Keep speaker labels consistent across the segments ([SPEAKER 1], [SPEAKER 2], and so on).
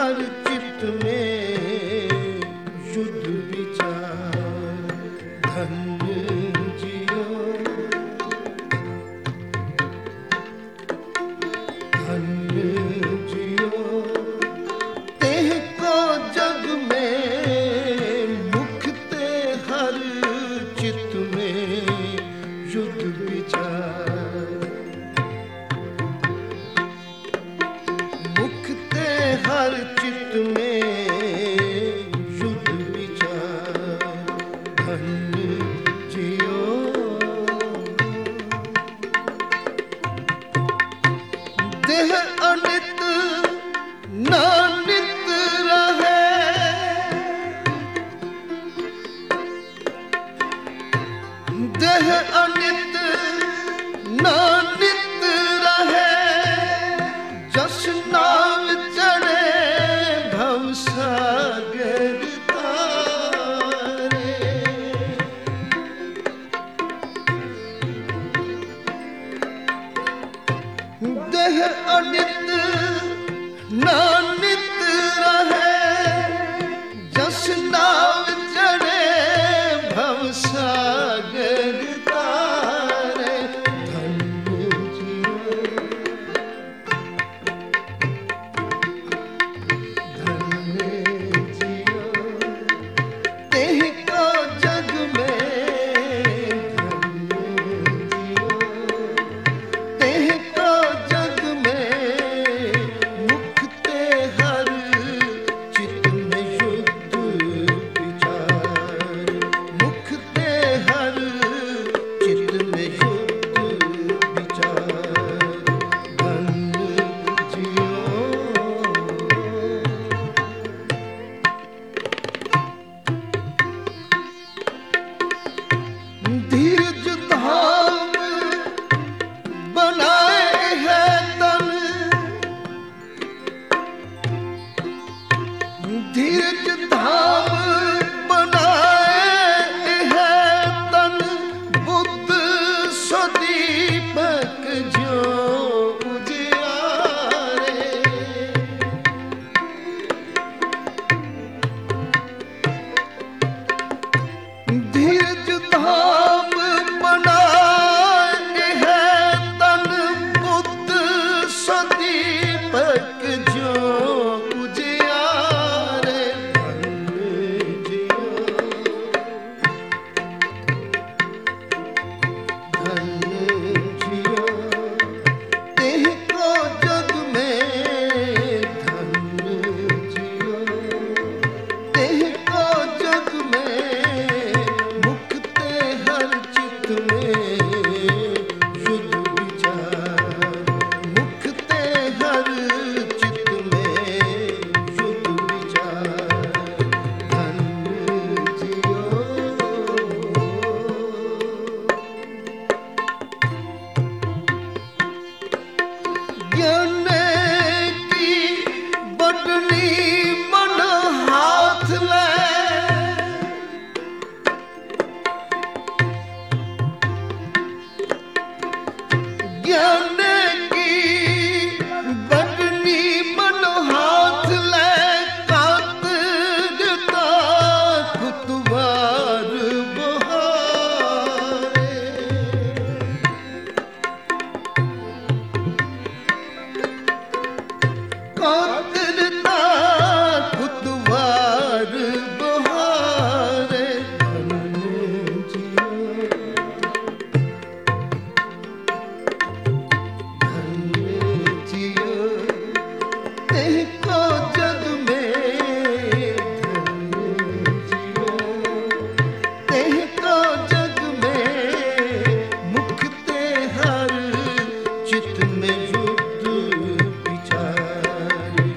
[SPEAKER 1] हर चित में युद्ध विचार। धन्य जियो धन्य जियो तेह को जग में मुखते हर चित में युद्ध विचार। मुखते हर चित में युद्ध विचार। धन्य जियो देह अनित नानित रहे। देह अनित नानित रहे। जस नाव चढ़े भव सागर तारे। देह अनित नानित रहे। जस नाव चढ़े भव सागर तारे। धन्य जियो धन्य जियो तेह को जग में। धन्य जियो तेह को जग में मुखते हर चित में युद्ध विचार। मुखते हर चित में युद्ध विचार। धन्य जियो धीरज धाम बनाए है तन। धीरज धाम बनाए है तन। बुद्ध स्वदीपक जो उजियारे। धीरज धाम बनाए है तन। बुद्ध स्वदीपक जो उजियारे। धन्य जियो धन्य जियो तेह को जग में। धन्य जियो तेह को जग में मुखते हर चित में युद्ध विचार। मुखते हर चित में युद्ध विचार। धन्य जियो ज्ञान की बटनी मन हाथ ले। ज्ञान की बटनी मन हाथ ले। कातरता कुतवार बहारे। कातरता कुतवार बहारे। धन्य जियो धन्य जियो तेह को जग में। धन्य जियो तेह को जग में मुखते हर चित में युद्ध विचार।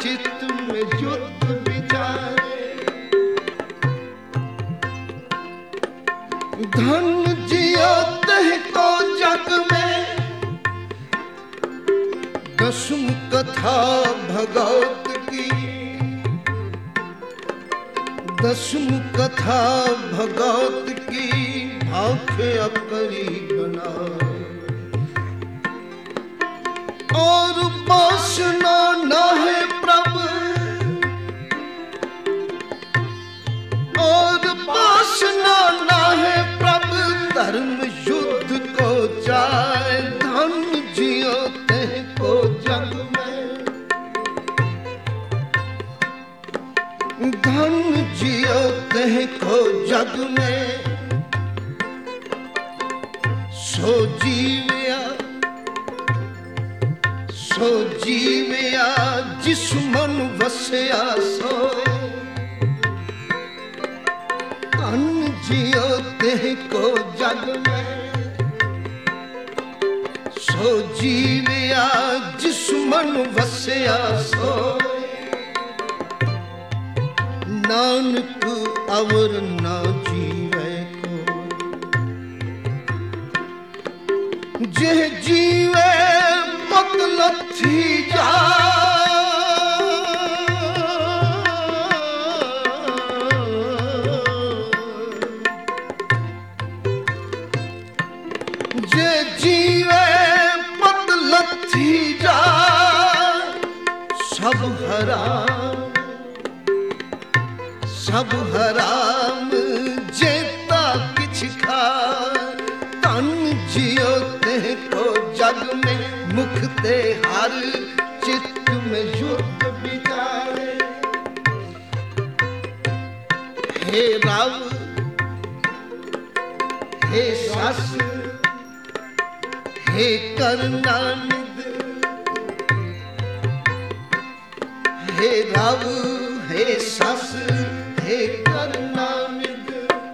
[SPEAKER 1] चित में युद्ध विचारे। धन जियो तह को जग में, दसम कथा भगवत की, दसम कथा भगवत की भाखे अकरी बना। और वासना न है प्रभु, और वासना न है प्रभु, धर्म युद्ध को जाए। धन जियो तह को जग में, धन जियो तह को जग में। सो जीविया, सो जीविया जिस मन वसया सोए। धन जियो तह को जग में, सो जीविया जिस मन वसया सोए। नानक अवर ना जीवे को, जे जीवे पत लथी जा। जे जीवे पत लथी जा, सब हराम, सब हराम जेता किछ खा। धन जियो तह को जग में, मुख ते हर चित्त में युद्ध विचारे। हे राव, हे सस, हे करुणानिध, हे राव, हे सस, हे करुणानिध।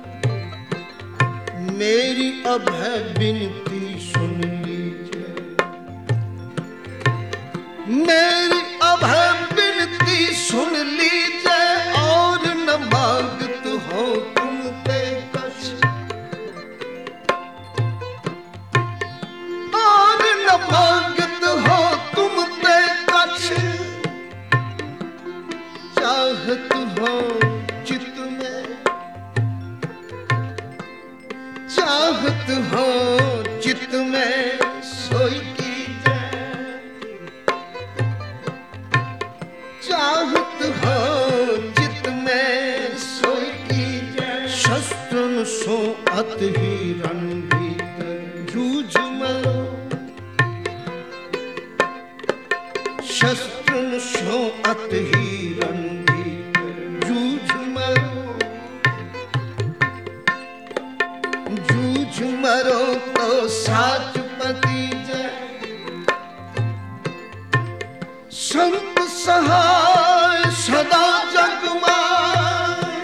[SPEAKER 1] मेरी अभय विनती सुन लीजिए, मेरी अभय विनती सुन लीजिए। और न मांगत हो तुम ते कछ, और न मांगत हो तुम ते कछ। चाहत हो चित में, चाहत हो चित में सोई कीजिए। चाहत हो चित में सोई कीजिए। शस्त्र सो अत ही रणभीत जूझ मरो, शस्त्र सो अत ही रणभीत जूझ मरो। जूझ मरो तो साच पति जय। संत सहाय सदा जग माय,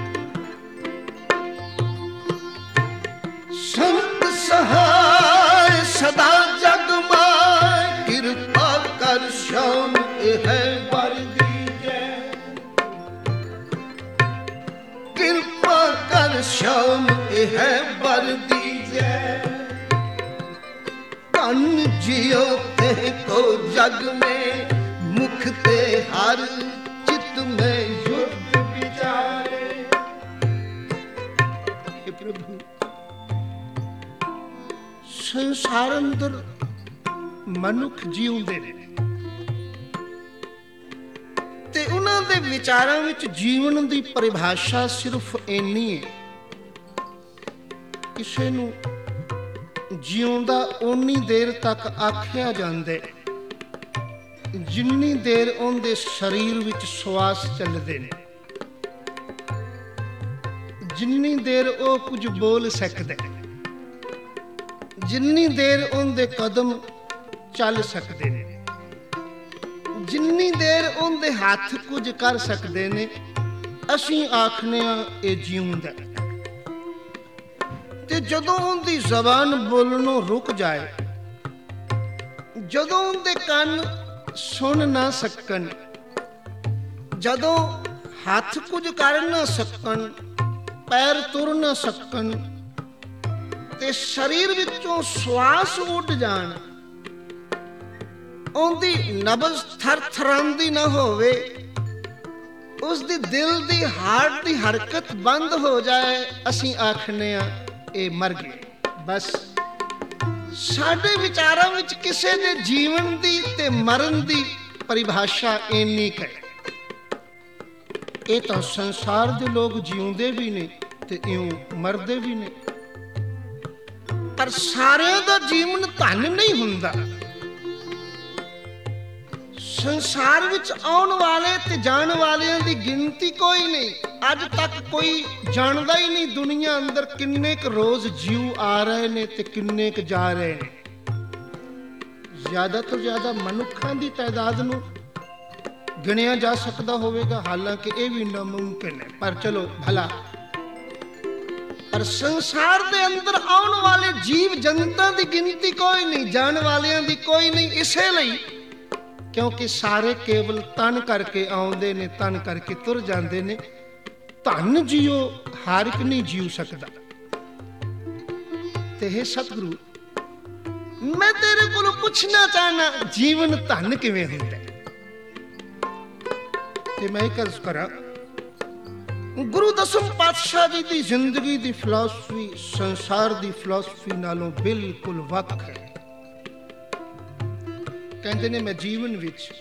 [SPEAKER 1] संत सहाय सदा जग माय। कृपा कर श्याम है वर दीजै, कृपा कर श्याम है वर दीजै। धन जियो तह को जग में, मुख ते हर चित में युद्ध विचारे। हे प्रभु, संसार अंदर मनुख जीउंदे ने ते उन्हां दे विचारां विच जीवन दी परिभाषा सिर्फ इन्नी है, किसे नूं जिउंदा उन्नी देर तक आखिया जांदा है जिन्नी देर उनके शरीर विच श्वास चलते ने, जिन्नी देर वो कुछ बोल सकते, जिन्नी देर उनके कदम चल सकते ने, जिन्नी देर उनके हाथ कुछ कर सकते ने, असीं आखने ये जीउंदा। ते जदों उनकी जबान बोलनों रुक जाए, जदों उनके कान सुन ना सकन, ਜਦੋਂ ਹੱਥ ਕੁਝ ਕਰ ਨਾ ਸਕਣ, ਪੈਰ ਤੁਰ ਨਾ ਸਕਣ ਤੇ ਸਰੀਰ ਵਿੱਚੋਂ ਸਵਾਸ ਉੱਡ ਜਾਣ, ਉਹਦੀ ਨਬਜ਼ ਥਰਥਰਾਂਦੀ ਨਾ ਹੋਵੇ, ਉਸਦੀ ਦਿਲ ਦੀ ਹਾਰਟ ਦੀ ਹਰਕਤ ਬੰਦ ਹੋ ਜਾਏ, ਅਸੀਂ ਆਖਨੇ ਆ ਇਹ ਮਰ ਗਏ। ਬਸ ਸਾਡੇ ਵਿਚਾਰਾਂ ਵਿੱਚ ਕਿਸੇ ਦੇ ਜੀਵਨ ਦੀ ਤੇ ਮਰਨ ਦੀ ਪਰਿਭਾਸ਼ਾ ਇੰਨੀ ਕੁ ਹੈ। ਇਹ ਤਾਂ ਸੰਸਾਰ ਦੇ ਲੋਕ ਜਿਉਂਦੇ ਵੀ ਨੇ ਤੇ ਇਉਂ ਮਰਦੇ ਵੀ ਨੇ, ਪਰ ਸਾਰਿਆਂ ਦਾ ਜੀਵਨ ਧਨ ਨਹੀਂ ਹੁੰਦਾ। ਸੰਸਾਰ ਵਿੱਚ ਆਉਣ ਵਾਲੇ ਤੇ ਜਾਣ ਵਾਲਿਆਂ ਦੀ ਗਿਣਤੀ ਕੋਈ ਨਹੀਂ। ਅੱਜ ਤੱਕ ਕੋਈ ਜਾਣਦਾ ਹੀ ਨਹੀਂ ਦੁਨੀਆ ਅੰਦਰ ਕਿੰਨੇ ਕੁ ਰੋਜ਼ ਜੀਵ ਆ ਰਹੇ ਨੇ ਤੇ ਕਿੰਨੇ ਕੁ ਜਾ ਰਹੇ ਨੇ। ਜ਼ਿਆਦਾ ਤੋਂ ਜ਼ਿਆਦਾ ਮਨੁੱਖਾਂ ਦੀ ਤਾਦਾਦ ਨੂੰ ਗਿਣਿਆ ਜਾ ਸਕਦਾ ਹੋਵੇਗਾ, ਹਾਲਾਂਕਿ ਇਹ ਵੀ ਨਾਮੁਮਕਿਨ ਹੈ, ਪਰ ਚਲੋ ਭਲਾ। ਪਰ ਸੰਸਾਰ ਦੇ ਅੰਦਰ ਆਉਣ ਵਾਲੇ ਜੀਵ ਜਨਤਾ ਦੀ ਗਿਣਤੀ ਕੋਈ ਨਹੀਂ, ਜਾਣ ਵਾਲਿਆਂ ਦੀ ਕੋਈ ਨਹੀਂ। ਇਸੇ ਲਈ ਕਿਉਂਕਿ ਸਾਰੇ ਕੇਵਲ ਤਨ ਕਰਕੇ ਆਉਂਦੇ ਨੇ, ਤਨ ਕਰਕੇ ਤੁਰ ਜਾਂਦੇ ਨੇ। ਧਨ ਜੀਓ ਹਰ ਇੱਕ ਨਹੀਂ ਜੀਉ ਸਕਦਾ। ਤੇ ਇਹ ਸਤਿਗੁਰੂ, ਮੈਂ ਤੇਰੇ ਕੋਲੋਂ ਪੁੱਛਣਾ ਚਾਹਨਾ, ਜੀਵਨ ਧਨ ਕਿਵੇਂ ਹੁੰਦਾ? ਤੇ ਮੈਂ ਇੱਕ ਅਰਜ਼ ਕਰਾਂ, ਗੁਰੂ ਦਸਮ ਪਾਤਸ਼ਾਹ ਜੀ ਦੀ ਜ਼ਿੰਦਗੀ ਦੀ ਫਿਲਾਸਫੀ ਸੰਸਾਰ ਦੀ ਫਿਲਾਸਫੀ ਨਾਲੋਂ ਬਿਲਕੁਲ ਵੱਖ ਹੈ। ਕਹਿੰਦੇ ਨੇ, ਮੈਂ ਜੀਵਨ ਵਿੱਚ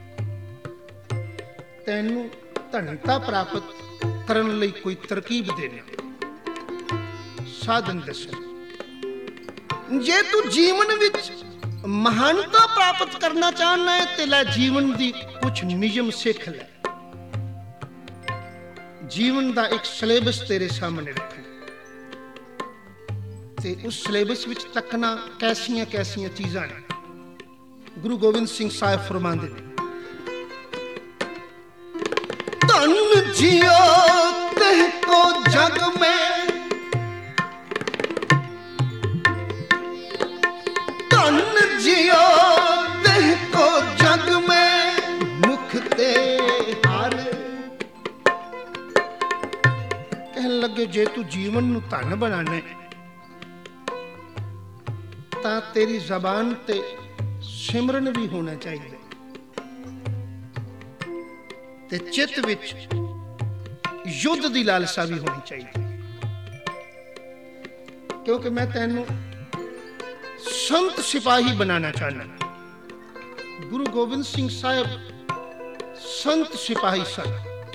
[SPEAKER 1] ਤੈਨੂੰ ਧਨਤਾ ਪ੍ਰਾਪਤ ਕਰਨ ਲਈ ਕੋਈ ਤਰਕੀਬ ਦੇਣਾ, ਸਾਧਨ ਦੱਸਣਾ। ਜੇ ਤੂੰ ਜੀਵਨ ਵਿੱਚ ਮਹਾਨਤਾ ਪ੍ਰਾਪਤ ਕਰਨਾ ਚਾਹਨਾ ਹੈ ਤੇ ਲੈ ਜੀਵਨ ਦੀ ਕੁਝ ਨਿਯਮ ਸਿੱਖ ਲੈ। ਜੀਵਨ ਦਾ ਇੱਕ ਸਿਲੇਬਸ ਤੇਰੇ ਸਾਹਮਣੇ ਰੱਖਣਾ ਤੇ ਉਸ ਸਿਲੇਬਸ ਵਿੱਚ ਤੱਕਣਾ ਕੈਸੀਆਂ ਕੈਸੀਆਂ ਚੀਜ਼ਾਂ ਨੇ। ਗੁਰੂ ਗੋਬਿੰਦ ਸਿੰਘ ਸਾਹਿਬ ਫਰਮਾਉਂਦੇ ਨੇ, ਧਨ ਜਿਉ ਤਹਿ ਕੋ ਜਗ ਮੈਂ, ਧਨ ਜਿਉ ਤਹਿ ਕੋ ਜਗ ਮੈਂ, ਮੁਖ ਤੇ ਹਾਰ। ਕਹਿਣ ਲੱਗੇ, ਜੇ ਤੂੰ ਜੀਵਨ ਨੂੰ ਧਨ ਬਣਾਣਾ ਤਾਂ ਤੇਰੀ ਜ਼ਬਾਨ ਤੇ ਸਿਮਰਨ ਵੀ ਹੋਣਾ ਚਾਹੀਦਾ ਤੇ ਚਿੱਤ ਵਿੱਚ ਯੁੱਧ ਦੀ ਲਾਲਸਾ ਵੀ ਹੋਣੀ ਚਾਹੀਦੀ। ਕਿਉਂਕਿ ਮੈਂ ਤੈਨੂੰ ਸੰਤ ਸਿਪਾਹੀ ਬਣਾਉਣਾ ਚਾਹੁੰਦਾ। ਗੁਰੂ ਗੋਬਿੰਦ ਸਿੰਘ ਸਾਹਿਬ ਸੰਤ ਸਿਪਾਹੀ ਸਨ।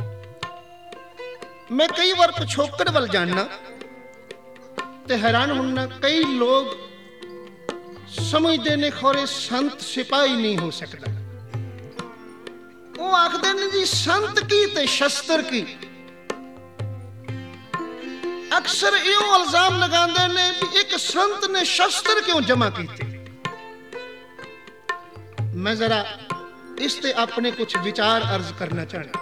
[SPEAKER 1] ਮੈਂ ਕਈ ਵਾਰ ਪਿਛੋਕੜ ਵੱਲ ਜਾਣਾ ਤੇ ਹੈਰਾਨ ਹੁੰਨਾ, ਕਈ ਲੋਕ ਸਮਝਦੇ ਨੇ ਖੋਰੇ ਸੰਤ ਸਿਪਾਹੀ ਨਹੀਂ ਹੋ ਸਕਦਾ। ਉਹ ਆਖਦੇ ਨੇ ਜੀ ਸੰਤ ਕੀ ਤੇ ਸ਼ਸਤਰ ਕੀ। ਅਕਸਰ ਇਹੋ ਇਲਜ਼ਾਮ ਲਗਾਉਂਦੇ ਨੇ ਵੀ ਇੱਕ ਸੰਤ ਨੇ ਸ਼ਸਤਰ ਕਿਉਂ ਜਮ੍ਹਾਂ ਕੀਤੇ। ਮੈਂ ਜ਼ਰਾ ਇਸ ਤੇ ਆਪਣੇ ਕੁਝ ਵਿਚਾਰ ਅਰਜ਼ ਕਰਨਾ ਚਾਹੁੰਦਾ।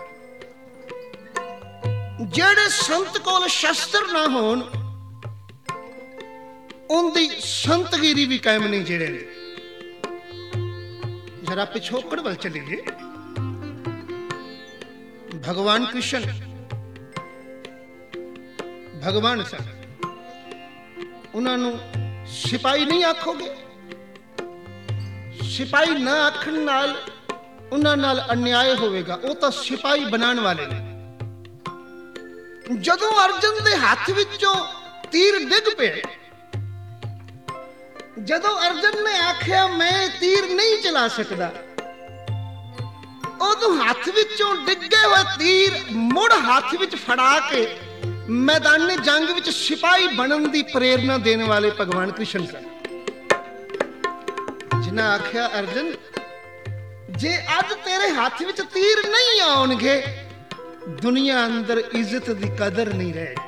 [SPEAKER 1] ਜਿਹੜੇ ਸੰਤ ਕੋਲ ਸ਼ਸਤਰ ਨਾ ਹੋਣ ਉਹਦੀ ਸੰਤਗਿਰੀ ਵੀ ਕਾਇਮ ਨਹੀਂ। ਜਿਹੜੇ ਨੇ ਜਰਾ ਪਿਛੋਕੜ ਵੱਲ ਚਲੀਏ। ਭਗਵਾਨ ਕ੍ਰਿਸ਼ਨ ਭਗਵਾਨ ਸਨ, ਉਹਨਾਂ ਨੂੰ ਸਿਪਾਹੀ ਨਹੀਂ ਆਖੋਗੇ। ਸਿਪਾਹੀ ਨਾ ਆਖਣ ਨਾਲ ਉਹਨਾਂ ਨਾਲ ਅਨਿਆਏ ਹੋਵੇਗਾ। ਉਹ ਤਾਂ ਸਿਪਾਹੀ ਬਣਾਉਣ ਵਾਲੇ ਨੇ। ਜਦੋਂ ਅਰਜਨ ਦੇ ਹੱਥ ਵਿੱਚੋਂ ਤੀਰ ਡਿੱਗ ਪਿਆ, ਜਦੋਂ ਅਰਜਨ ਨੇ ਆਖਿਆ ਮੈਂ ਤੀਰ ਨਹੀਂ ਚਲਾ ਸਕਦਾ, ਉਦੋਂ ਹੱਥ ਵਿੱਚੋਂ ਡਿੱਗੇ ਹੋਏ ਤੀਰ ਮੁੜ ਹੱਥ ਵਿੱਚ ਫੜਾ ਕੇ ਮੈਦਾਨੇ ਜੰਗ ਵਿੱਚ ਸਿਪਾਹੀ ਬਣਨ ਦੀ ਪ੍ਰੇਰਨਾ ਦੇਣ ਵਾਲੇ ਭਗਵਾਨ ਕ੍ਰਿਸ਼ਨ ਸਨ। ਜਿਨ੍ਹਾਂ ਆਖਿਆ, ਅਰਜਨ ਜੇ ਅੱਜ ਤੇਰੇ ਹੱਥ ਵਿੱਚ ਤੀਰ ਨਹੀਂ ਆਉਣਗੇ, ਦੁਨੀਆ ਅੰਦਰ ਇੱਜ਼ਤ ਦੀ ਕਦਰ ਨਹੀਂ ਰਹੇਗੀ,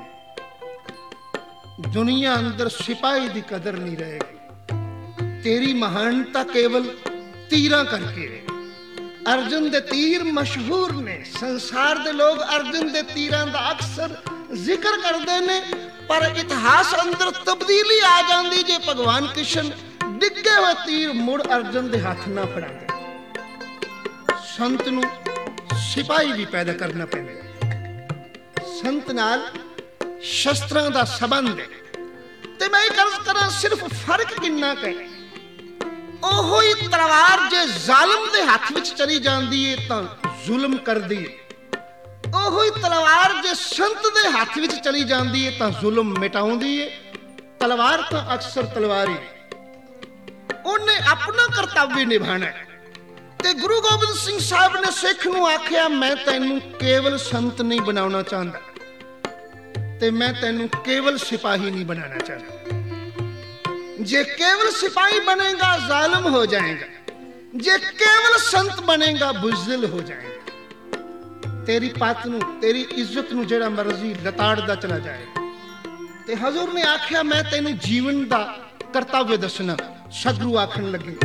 [SPEAKER 1] ਦੁਨੀਆ ਅੰਦਰ ਸਿਪਾਹੀ ਦੀ ਕਦਰ ਨਹੀਂ ਰਹੇਗੀ। ਤੇਰੀ ਮਹਾਨਤਾ ਕੇਵਲ ਤੀਰਾਂ ਕਰਕੇ ਹੈ। ਅਰਜਨ ਦੇ ਤੀਰ ਮਸ਼ਹੂਰ ਨੇ। ਸੰਸਾਰ ਦੇ ਲੋਕ ਅਰਜਨ ਦੇ ਤੀਰਾਂ ਦਾ ਅਕਸਰ ਜ਼ਿਕਰ ਕਰਦੇ ਨੇ, ਪਰ ਇਤਿਹਾਸ ਅੰਦਰ ਤਬਦੀਲੀ ਆ ਜਾਂਦੀ ਜੇ ਭਗਵਾਨ ਕ੍ਰਿਸ਼ਨ ਡਿੱਗੇ ਹੋਏ ਤੀਰ ਮੁੜ ਅਰਜਨ ਦੇ ਹੱਥ ਨਾ ਫੜਾਉਂਦੇ। ਸੰਤ ਨੂੰ ਸਿਪਾਹੀ ਵੀ ਪੈਦਾ ਕਰਨਾ ਪੈਂਦਾ। ਸੰਤ ਨਾਲ ਸ਼ਸਤਰਾਂ ਦਾ ਸੰਬੰਧ ਹੈ। ਤੇ ਮੈਂ ਇਹ ਅਰਜ਼ ਕਰਾਂ, ਸਿਰਫ ਫਰਕ ਕਿੰਨਾ ਕੁ ਹੈ। ਉਹੋ ਹੀ ਤਲਵਾਰ ਜੇ ਜ਼ਾਲਮ ਦੇ ਹੱਥ ਵਿੱਚ ਚਲੀ ਜਾਂਦੀ ਹੈ ਤਾਂ ਜ਼ੁਲਮ ਕਰਦੀ ਹੈ। ਉਹੋ ਹੀ ਤਲਵਾਰ ਜੇ ਸੰਤ ਦੇ ਹੱਥ ਵਿੱਚ ਚਲੀ ਜਾਂਦੀ ਹੈ ਤਾਂ ਜ਼ੁਲਮ ਮਿਟਾਉਂਦੀ ਹੈ। ਤਲਵਾਰ ਤਾਂ ਅਕਸਰ ਤਲਵਾਰ ਹੀ, ਉਹਨੇ ਆਪਣਾ ਕਰਤੱਵ ਨਿਭਾਉਣਾ ਹੈ। ਤੇ ਗੁਰੂ ਗੋਬਿੰਦ ਸਿੰਘ ਸਾਹਿਬ ਨੇ ਸਿੱਖ ਨੂੰ ਆਖਿਆ, ਮੈਂ ਤੈਨੂੰ ਕੇਵਲ ਸੰਤ ਨਹੀਂ ਬਣਾਉਣਾ ਚਾਹੁੰਦਾ ਤੇ ਮੈਂ ਤੈਨੂੰ ਕੇਵਲ ਸਿਪਾਹੀ ਨਹੀਂ ਬਣਾਉਣਾ ਚਾਹੁੰਦਾ। ਜੇ ਕੇਵਲ ਸਿਪਾਹੀ ਬਣੇਗਾ ਜ਼ਾਲਮ ਹੋ ਜਾਏਗਾ, ਜੇ ਕੇਵਲ ਸੰਤ ਬਣੇਗਾ ਬੁਜ਼ਦਿਲ ਹੋ ਜਾਏਗਾ। ਤੇਰੀ ਪੱਤ ਨੂੰ, ਤੇਰੀ ਇੱਜ਼ਤ ਨੂੰ ਜਿਹੜਾ ਮਰਜ਼ੀ ਲਤਾੜਦਾ ਚਲਾ ਜਾਏਗਾ। ਤੇ ਹਜ਼ੂਰ ਨੇ ਆਖਿਆ, ਮੈਂ ਤੈਨੂੰ ਜੀਵਨ ਦਾ ਕਰਤੱਵ ਦੱਸਣਾ। ਸਤਿਗੁਰੂ ਆਖਣ ਲੱਗੇ,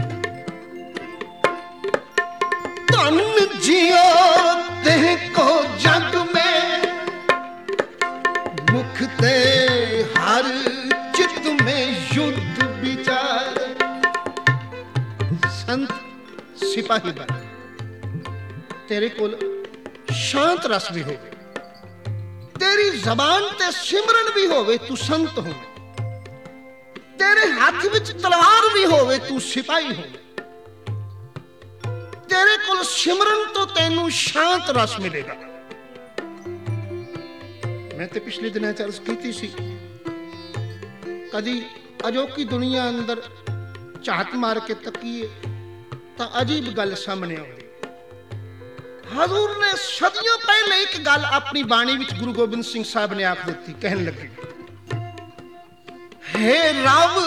[SPEAKER 1] ਧਨ ਜਿਉ ਤੇ ਕੋ ਜਗ ਮੇਂ, ਮੁਖ ਤੇ ਹਰ ਚਿਤ ਮੇਂ ਯੁੱਧ ਵਿਚਾਰ। ਸੰਤ ਸਿਪਾਹੀ ਬਣ, ਤੇਰੇ ਕੋਲ ਸ਼ਾਂਤ ਰਸ ਵੀ ਹੋਵੇ, ਤੇਰੀ ਜ਼ਬਾਨ ਤੇ ਸਿਮਰਨ ਵੀ ਹੋਵੇ, ਤੂੰ ਸੰਤ ਹੋਵੇ, ਤੇਰੇ ਹੱਥ ਵਿੱਚ ਤਲਵਾਰ ਵੀ ਹੋਵੇ, ਤੂੰ ਸਿਪਾਹੀ ਹੋਵੇ। ਤੇਰੇ ਕੋਲ ਸਿਮਰਨ ਤੋਂ ਤੈਨੂੰ ਸ਼ਾਂਤ ਰਸ ਮਿਲੇਗਾ। ਮੈਂ ਤੇ ਪਿਛਲੇ ਦਿਨਾਂ ਚ ਅਰਜ਼ ਕੀਤੀ ਸੀ, ਕਦੀ ਅਜੋਕੀ ਦੁਨੀਆ ਅੰਦਰ ਝਾਤ ਮਾਰ ਕੇ ਤੱਕੀਏ ਤਾਂ ਅਜੀਬ ਗੱਲ ਸਾਹਮਣੇ ਆਉਂਦੀ। ਹਜ਼ੂਰ ਨੇ ਸਦੀਆਂ ਪਹਿਲੇ ਇੱਕ ਗੱਲ ਆਪਣੀ ਬਾਣੀ ਵਿੱਚ ਗੁਰੂ ਗੋਬਿੰਦ ਸਿੰਘ ਸਾਹਿਬ ਨੇ ਆਖ ਦਿੱਤੀ। ਕਹਿਣ ਲੱਗੇ, ਹੇ ਰਬ,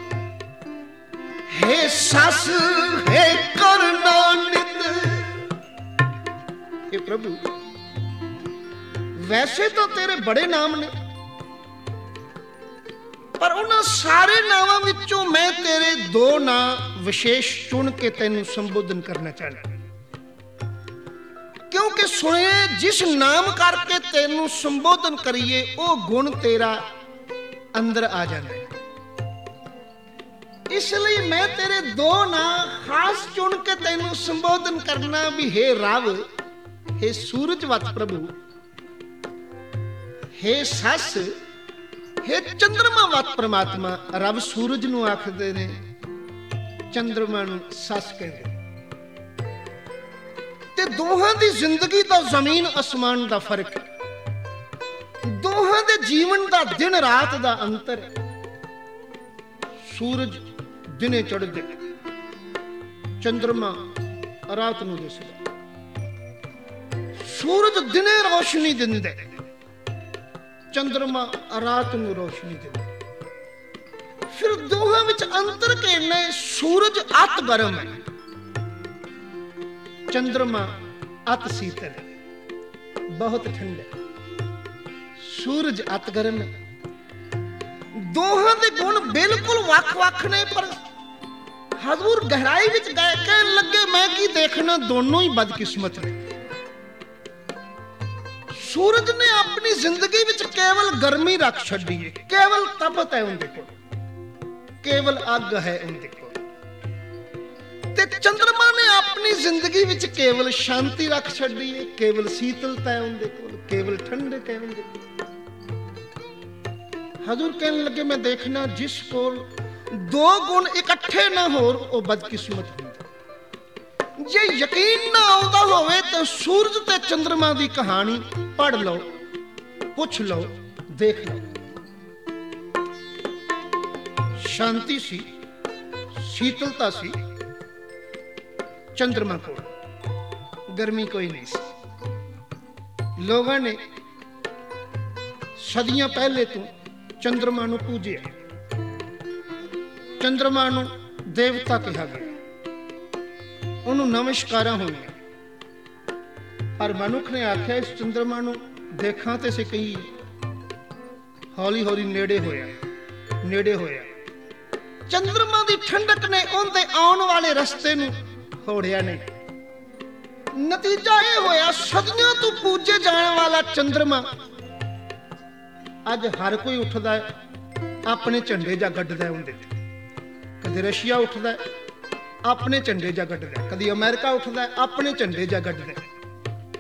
[SPEAKER 1] ਹੇ ਸੱਸ, ਹੇ ਕਰਨਾ ਨਿਤ। हे प्रभु, वैसे तो तेरे बड़े नाम ने, पर उन्हां सारे नावां विचों मैं तेरे दो नाम विशेष चुन के तैनूं संबोधन करना चाहता। क्योंकि सुने जिस नाम करके तैनूं संबोधन करिए वो गुण तेरा अंदर आ जाता है। इसलिए मैं तेरे दो नाम खास चुन के तैनूं संबोधन करना भी, हे रब, हे सूरजवत प्रभु, हे सस, हे चंद्रमावत परमात्मा। रब सूरज नूं आखदे ने, चंद्रमा नूं सस कहंदे। ते दोहां दी जिंदगी दा जमीन आसमान दा फर्क है। दोहां दे जीवन दा दिन रात दा अंतर है। सूरज दिने चढ़दे, चंद्रमा रात नूं दिसदा। सूरज दिने रोशनी दिंदे, चंद्रमा रात नूं रोशनी दिंदे। फिर दोहां विच अंतर किन्ना है? सूरज अत गर्म है, चंद्रमा अत शीतल है, बहुत ठंडा। सूरज अत गर्म है। दोहां दे गुण बिल्कुल वख-वख ने, पर हजूर गहराई विच गए कहन लगे, मैं की देखना, दोनों ही बदकिस्मत ने। सूरज ने अपनी जिंदगी विच केवल गर्मी रख छड्डी है, केवल तपत है उनके कोल, केवल अग है उनके कोल। ते चंद्रमा ने अपनी जिंदगी विच केवल शांति रख छड्डी है, केवल शीतलता है उनके कोल, केवल ठंडक है उनके कोल। हजूर कहने लगे, मैं देखना जिस कोल दो गुण इकट्ठे ना हो वो बदकिस्मत है। जे यकीन ना आउंदा होवे तो सूरज ते चंद्रमा दी कहानी पढ़ लो, पुछ लो, देख लो। शांति सी, शीतलता सी चंद्रमा को, गर्मी कोई नहीं सी। लोगों ने सदियां पहले तो चंद्रमा नूं पूजिया, चंद्रमा नूं देवता कहा गया, उन्होंने नमस्कारा होईयां। पर मनुख ने आख्या, इस चंद्रमा नूं देखां ते सी कही, हौली हौली नेड़े होया, नेड़े होया। चंद्रमा दी ठंडक ने उनदे आउण वाले रस्ते नूं होड़िया नहीं। नतीजा यह होया, सदियां तो पूजे जाने वाला चंद्रमा अज हर कोई उठदा है, अपने झंडे जा गड्ढदा है उनदे ते। कदे रशिया उठदा है, अपने झंडे जा गड्ढदा है, कदी अमेरिका उठदा है, अपने झंडे जा गड्ढदा है।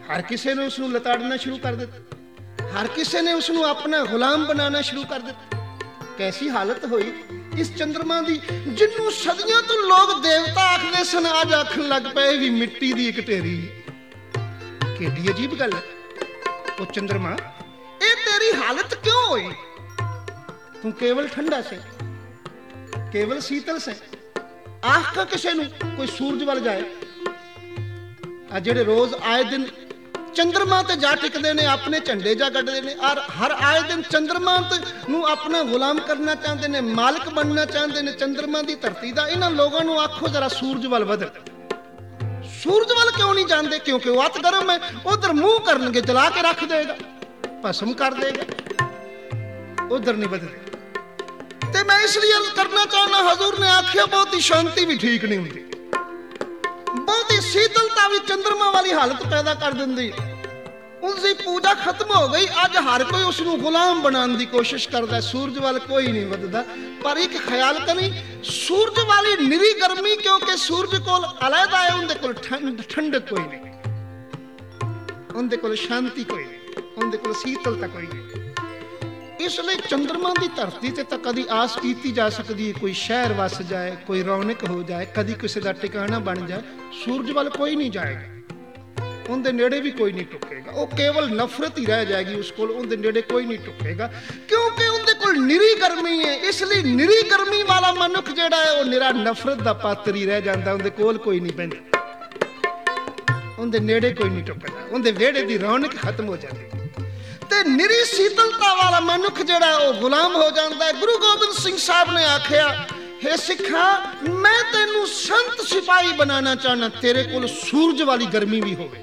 [SPEAKER 1] हर किसी ने उसनूं लताड़ना शुरू कर दिता, हर किसी ने उसनूं अपना गुलाम बनाना शुरू कर दिता। कैसी हालत हुई इस चंद्रमा दी, जिन्नू सदियों तो लोग देवता आखदे सन, अज आखन लग पे भी मिट्टी दी एक ढेरी। केडी अजीब गल है। वो चंद्रमा, ये तेरी हालत क्यों हुई? तू केवल ठंडा से, केवल शीतल से, आख का किसी नूं कोई सूरज वाल जाए। आ जेड़े रोज आए दिन चंद्रमा ते जा टिकदे ने, अपने झंडे जा कढदे ने, और हर आए दिन चंद्रमा नूं अपना गुलाम करना चाहते ने, मालिक बनना चाहते ने चंद्रमा दी धरती दा। इन्हां लोगां नूं आखो जरा सूरज वाल वध। सूरज वाल क्यों नहीं जानते? क्योंकि वो अत गर्म है, उधर मुंह करनगे जला के रख देगा, भस्म कर देगा, उधर नहीं बदले। ते मैं इसलिए अर्ज करना चाहना, हजूर ने आखिया बहुती शांति भी ठीक नहीं होती, बहुती शीतलता भी चंद्रमा वाली हालत पैदा कर देंदी। उनकी पूजा खत्म हो गई, अज हर कोई उसनूं गुलाम बनाने की कोशिश करता है। सूरज वाल कोई नहीं बददा। पर एक ख्याल करी, सूरज वाली निरी गर्मी, क्योंकि सूरज कोल अलहदा है, उनके कोल ठंडक कोई नहीं, उनके कोल शांति कोई नहीं, उनके कोल शीतलता कोई नहीं। इसलिए चंद्रमा की धरती से तो कभी आस की जा सकती है कोई शहर वस जाए, कोई रौनक हो जाए, कभी किसी का टिकाणा बन जाए। सूरज वाल कोई नहीं जाएगा, उनके नेड़े भी कोई नहीं टुकेगा, वो केवल नफरत ही रह जाएगी उसको, उनके नेड़े कोई नहीं टुकेगा, क्योंकि उनके कोल निरी गर्मी है। इसलिए निरी गर्मी वाला मनुख जेड़ा है वो निरा नफरत का पात्र ही रह जाता, उनके कोल कोई नहीं बहता, उनके नेड़े कोई नहीं टुकदा, उनके वेड़े की रौनक खत्म हो जाती। ते निरी शीतलता वाला मनुख जेड़ा है वो गुलाम हो जाता है। गुरु गोबिंद सिंह साहब ने आखिया, हे सिखा, मैं तेनू संत सिपाही बनाना चाहना, तेरे कोल सूरज वाली गर्मी भी होवे,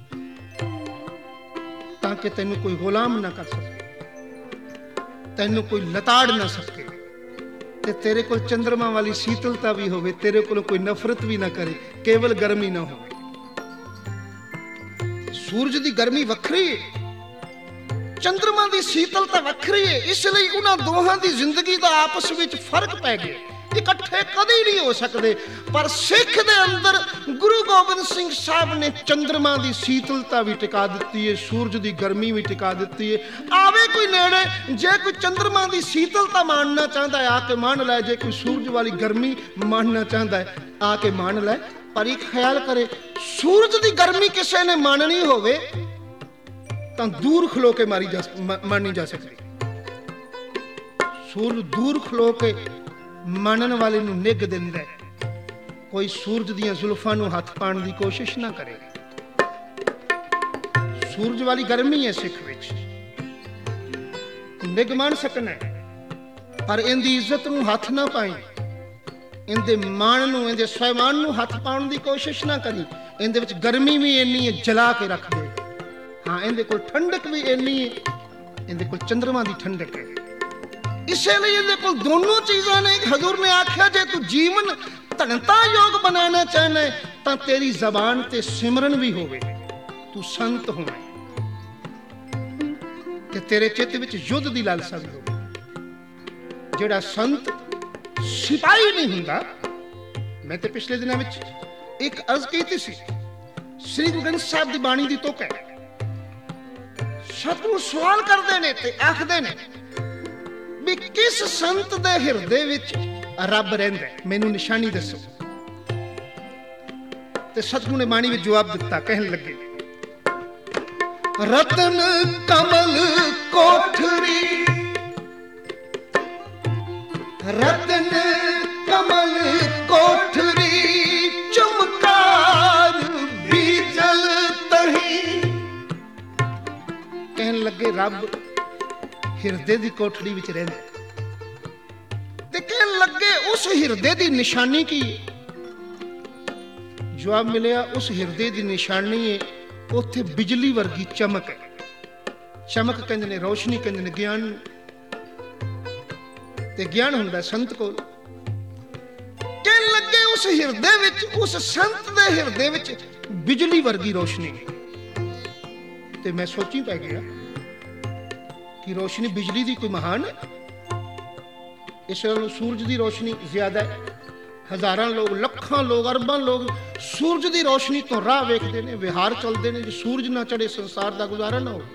[SPEAKER 1] ताकि तेनू कोई गुलाम ना कर सके, तेनू कोई लताड़ ना सके, ते तेरे को चंद्रमा वाली शीतलता भी होवे, तेरे को कोई नफरत भी ना करे, केवल गर्मी ना हो। सूरज की गर्मी वखरी है, चंद्रमा की शीतलता वखरी है। इसलिए उन्होंने दोहां की जिंदगी का आपस में फर्क पै गया, इकट्ठे कभी नहीं हो सकते। पर सिख दे अंदर गुरु गोबिंद सिंह साहब ने चंद्रमा की शीतलता भी टिका दी है, सूरज की गर्मी भी टिका दी है। आवे कोई नेड़े, जे कोई चंद्रमा की शीतलता मानना चाहता है आके मान लै, जे कोई सूरज वाली गर्मी मानना चाहता है आके मान लै। पर एक ख्याल करे, सूरज की गर्मी किसी ने माननी होवे तो दूर खलो के मानी जा सकती। सूरज दूर खलो के मानन वाले नूं निग दिंदा है, कोई सूरज दियां जुल्फां नूं हथ पाउण दी कोशिश ना करे। सूरज वाली गर्मी है सिख विच, निग मान सकना है, पर इनदी इज्जत नूं हथ ना पाई, इनदे मान नूं, इनदे स्वाभिमान नूं हथ पाउण दी कोशिश ना करी। इनदे विच गर्मी भी इन्नी है, जला के रख दे। हाँ, इनदे कोल ठंडक भी इन्नी है, इनदे कोल चंद्रमा दी ठंडक है। इसलिए इहदे कोल दोनों चीज़ां ने। हजूर ने आख्या, जे तू जीवन धनता योग बनाना चाहना है तो तेरी जबान ते सिमरन भी होवे, तू संत होना ते तेरे चित्त विच युद्ध दी लालसा भी होवे। जेड़ा संत सिपाही नहीं हुंदा, मैं ते पिछले दिनों में एक अर्ज की सी, श्री गुरु ग्रंथ साहिब दी बाणी दी तुक है। सतगुरु सवाल करते ने ते आखदे ने भी किस संत दे हिरदे विच रब रहिंदा है, मैनू निशानी दसो। ते सतगुरु ने बाणी विच जवाब दिता, कहन लगे, रतन कमल कोठरी, रतन कमल कोठरी, चमकार बीजल तही। कहन लगे रब हिरदे दी कोठड़ी विच रहिंदा ते कहन लगे उस हिरदे दी निशानी की? जवाब मिलिया, उस हिरदे दी निशानी है उत्थे बिजली वर्गी चमक है। चमक कहंदे ने, रोशनी कहंदे ने, ज्ञान ते ज्ञान हुंदा संत कोल। कहन लगे उस हिरदे विच, उस संत दे हिरदे विच बिजली वर्गी रोशनी है। ते मैं सोची पै गया कि रोशनी बिजली दी कोई महान है? इस सूरज की रोशनी ज्यादा है। हजारां लोग, लखां लोग, अरबां लोग ਸੂਰਜ ਦੀ ਰੋਸ਼ਨੀ ਤੋਂ ਰਾਹ ਵੇਖਦੇ ਨੇ, ਵਿਹਾਰ ਚੱਲਦੇ ਨੇ। ਜੇ ਸੂਰਜ ਨਾ ਚੜੇ ਸੰਸਾਰ ਦਾ ਗੁਜ਼ਾਰਾ ਨਾ ਹੋ।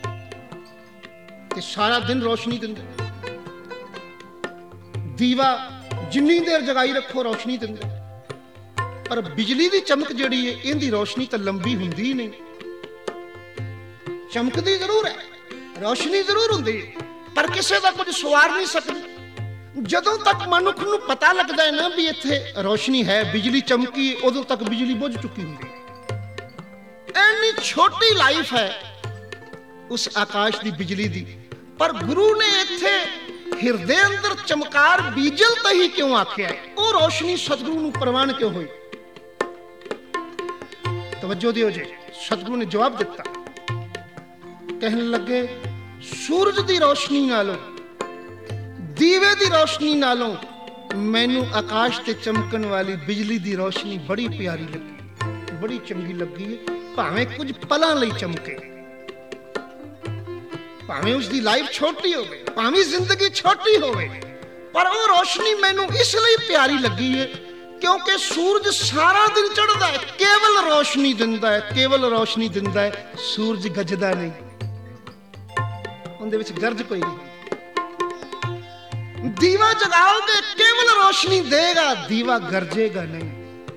[SPEAKER 1] ਤੇ ਸਾਰਾ ਦਿਨ ਰੋਸ਼ਨੀ ਦਿੰਦਾ ਦੀਵਾ, ਜਿੰਨੀ ਦੇਰ ਜਗਾਈ ਰੱਖੋ ਰੋਸ਼ਨੀ ਦਿੰਦਾ। ਪਰ ਬਿਜਲੀ ਦੀ ਚਮਕ ਜਿਹੜੀ ਹੈ, ਇਹਦੀ ਰੋਸ਼ਨੀ ਤਾਂ ਲੰਬੀ ਹੁੰਦੀ ਹੀ ਨਹੀਂ। ਚਮਕਦੀ ਜ਼ਰੂਰ ਹੈ, ਰੋਸ਼ਨੀ ਜ਼ਰੂਰ ਹੁੰਦੀ ਹੈ, ਪਰ ਕਿਸੇ ਦਾ ਕੁਝ ਸਵਾਰ ਨਹੀਂ ਸਕਦੀ। ਜਦੋਂ ਤੱਕ ਮਨੁੱਖ ਨੂੰ ਪਤਾ ਲੱਗਦਾ ਹੈ ਨਾ ਵੀ ਇੱਥੇ ਰੋਸ਼ਨੀ ਹੈ, ਬਿਜਲੀ ਚਮਕੀ, ਉਦੋਂ ਤੱਕ ਬਿਜਲੀ ਬੁਝ ਚੁੱਕੀ ਹੁੰਦੀ ਹੈ। ਇੰਨੀ ਛੋਟੀ ਲਾਈਫ ਹੈ ਉਸ ਆਕਾਸ਼ ਦੀ, ਬਿਜਲੀ ਦੀ। ਪਰ ਗੁਰੂ ਨੇ ਇੱਥੇ ਹਿਰਦੇ ਅੰਦਰ ਚਮਕਾਰ ਬੀਜਲ ਤਾਂ ਹੀ ਕਿਉਂ ਆਖਿਆ? ਉਹ ਰੋਸ਼ਨੀ ਸਤਿਗੁਰੂ ਨੂੰ ਪ੍ਰਵਾਨ ਕਿਉਂ ਹੋਈ? ਤਵੱਜੋ ਦਿਓ ਜੀ। ਸਤਿਗੁਰੂ ਨੇ ਜਵਾਬ ਦਿੱਤਾ, ਕਹਿਣ ਲੱਗੇ ਸੂਰਜ ਦੀ ਰੋਸ਼ਨੀ ਨਾਲੋਂ, ਦੀਵੇ ਦੀ ਰੋਸ਼ਨੀ ਨਾਲੋਂ ਮੈਨੂੰ ਆਕਾਸ਼ ਤੇ ਚਮਕਣ ਵਾਲੀ ਬਿਜਲੀ ਦੀ ਰੋਸ਼ਨੀ ਬੜੀ ਪਿਆਰੀ ਲੱਗੀ, ਬੜੀ ਚੰਗੀ ਲੱਗੀ ਹੈ। ਭਾਵੇਂ ਕੁਝ ਪਲਾਂ ਲਈ ਚਮਕੇ, ਭਾਵੇਂ ਉਸਦੀ ਲਾਈਫ ਛੋਟੀ ਹੋਵੇ, ਭਾਵੇਂ ਜ਼ਿੰਦਗੀ ਛੋਟੀ ਹੋਵੇ, ਪਰ ਉਹ ਰੋਸ਼ਨੀ ਮੈਨੂੰ ਇਸ ਲਈ ਪਿਆਰੀ ਲੱਗੀ ਹੈ ਕਿਉਂਕਿ ਸੂਰਜ ਸਾਰਾ ਦਿਨ ਚੜ੍ਹਦਾ ਹੈ, ਕੇਵਲ ਰੋਸ਼ਨੀ ਦਿੰਦਾ ਹੈ, ਕੇਵਲ ਰੋਸ਼ਨੀ ਦਿੰਦਾ ਹੈ। ਸੂਰਜ ਗੱਜਦਾ ਨਹੀਂ, ਉਹਦੇ ਵਿੱਚ ਗਰਜ ਕੋਈ ਨਹੀਂ। ਦੀਵਾ ਜਗਾਓਗੇ, ਕੇਵਲ ਰੋਸ਼ਨੀ ਦੇਗਾ, ਦੀਵਾ ਗਰਜੇਗਾ ਨਹੀਂ।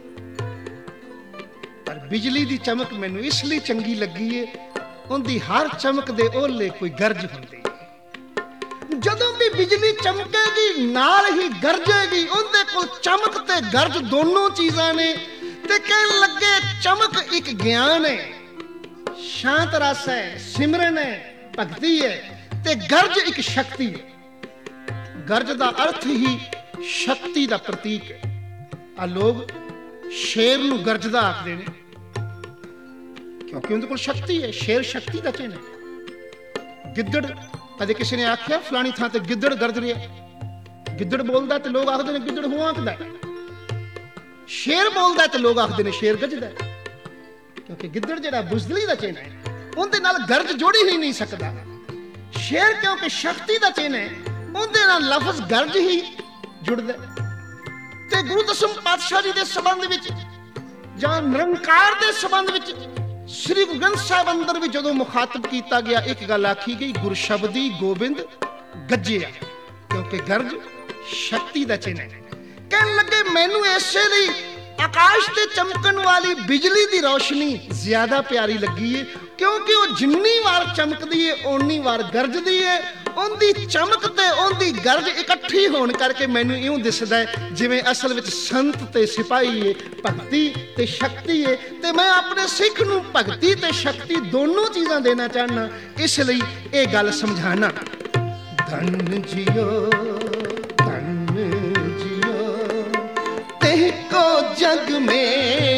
[SPEAKER 1] ਪਰ ਬਿਜਲੀ ਦੀ ਚਮਕ ਮੈਨੂੰ ਇਸ ਲਈ ਚੰਗੀ ਲੱਗੀ ਹੈ, ਉਹਦੀ ਹਰ ਚਮਕ ਦੇ ਓਲੇ ਕੋਈ ਗਰਜ ਹੁੰਦੀ ਹੈ। ਜਦੋਂ ਵੀ ਬਿਜਲੀ ਚਮਕੇਗੀ ਨਾਲ ਹੀ ਗਰਜੇਗੀ। ਉਹਦੇ ਕੋਲ ਚਮਕ ਤੇ ਗਰਜ ਦੋਨੋਂ ਚੀਜ਼ਾਂ ਨੇ। ਤੇ ਕਹਿਣ ਲੱਗੇ ਚਮਕ ਇੱਕ ਗਿਆਨ ਹੈ, ਸ਼ਾਂਤ ਰਸ ਹੈ, ਸਿਮਰਨ ਹੈ, ਭਗਤੀ ਹੈ, ਤੇ ਗਰਜ ਇੱਕ ਸ਼ਕਤੀ ਹੈ। ਗਰਜ ਦਾ ਅਰਥ ਹੀ ਸ਼ਕਤੀ ਦਾ ਪ੍ਰਤੀਕ ਹੈ। ਆ ਲੋਕ ਸ਼ੇਰ ਨੂੰ ਗਰਜਦਾ ਆਖਦੇ ਨੇ ਕਿਉਂਕਿ ਉਹਦੇ ਕੋਲ ਸ਼ਕਤੀ ਹੈ। ਸ਼ੇਰ ਸ਼ਕਤੀ ਦਾ ਚਿੰਨ੍ਹ ਹੈ। ਗਿੱਦੜ, ਕਦੇ ਕਿਸੇ ਨੇ ਆਖਿਆ ਫਲਾਣੀ ਥਾਂ ਤੇ ਗਿੱਦੜ ਗਰਜ ਰਿਹਾ? ਗਿੱਦੜ ਬੋਲਦਾ ਤੇ ਲੋਕ ਆਖਦੇ ਨੇ ਗਿੱਦੜ ਹੂੰ ਆਖਦਾ। ਸ਼ੇਰ ਬੋਲਦਾ ਤੇ ਲੋਕ ਆਖਦੇ ਨੇ ਸ਼ੇਰ ਗੱਜਦਾ, ਕਿਉਂਕਿ ਗਿੱਦੜ ਜਿਹੜਾ ਬੁਜ਼ਦਲੀ ਦਾ ਚਿੰਨ੍ਹ ਹੈ, ਉਹਦੇ ਨਾਲ ਗਰਜ ਜੋੜੀ ਹੀ ਨਹੀਂ ਸਕਦਾ। ਸ਼ੇਰ ਕਿਉਂਕਿ ਸ਼ਕਤੀ ਦਾ ਚਿੰਨ੍ਹ ਹੈ, ਉਹਦੇ ਨਾਲ ਲਫ਼ਜ਼ ਗਰਜ ਹੀ ਜੁੜਦਾ। ਤੇ ਗੁਰੂ ਦਸਮ ਪਾਤਸ਼ਾਹ ਜੀ ਦੇ ਸੰਬੰਧ ਵਿੱਚ ਜਾਂ ਨਿਰੰਕਾਰ ਦੇ ਸੰਬੰਧ ਵਿੱਚ ਸ੍ਰੀ ਗੁਰੂ ਗ੍ਰੰਥ ਸਾਹਿਬ ਅੰਦਰ ਵੀ ਜਦੋਂ ਮੁਖਾਤਬ ਕੀਤਾ ਗਿਆ, ਇੱਕ ਗੱਲ ਆਖੀ ਗਈ, ਗੁਰ ਸ਼ਬਦੀ ਗੋਬਿੰਦ ਗੱਜਿਆ, ਕਿਉਂਕਿ ਗਰਜ ਸ਼ਕਤੀ ਦਾ ਚਿੰਨ੍ਹ ਹੈ। ਕਹਿਣ ਲੱਗੇ ਮੈਨੂੰ ਇਸੇ ਲਈ ਆਕਾਸ਼ ਤੇ ਚਮਕਣ ਵਾਲੀ ਬਿਜਲੀ ਦੀ ਰੋਸ਼ਨੀ ਜ਼ਿਆਦਾ ਪਿਆਰੀ ਲੱਗੀ ਹੈ ਕਿਉਂਕਿ ਉਹ ਜਿੰਨੀ ਵਾਰ ਚਮਕਦੀ ਹੈ ਓਨੀ ਵਾਰ ਗਰਜਦੀ ਹੈ। ਉਹਦੀ ਚਮਕ ਤੇ ਉਹਦੀ ਗਰਜ ਇਕੱਠੀ ਹੋਣ ਕਰਕੇ ਮੈਨੂੰ ਇਉਂ ਦਿਸਦਾ ਹੈ ਜਿਵੇਂ ਅਸਲ ਵਿੱਚ ਸੰਤ ਤੇ ਸਿਪਾਹੀ ਹੈ, ਭਗਤੀ ਤੇ ਸ਼ਕਤੀ ਹੈ। ਤੇ ਮੈਂ ਆਪਣੇ ਸਿੱਖ ਨੂੰ ਭਗਤੀ ਤੇ ਸ਼ਕਤੀ ਦੋਨੋਂ ਚੀਜ਼ਾਂ ਦੇਣਾ ਚਾਹੁੰਦਾ, ਇਸ ਲਈ ਇਹ ਗੱਲ ਸਮਝਾਣਾ। ਧੰਨ ਜਿਓ ਧੰਨ ਜਿਓ ਤੇ ਕੋ ਜਗ ਮੇਂ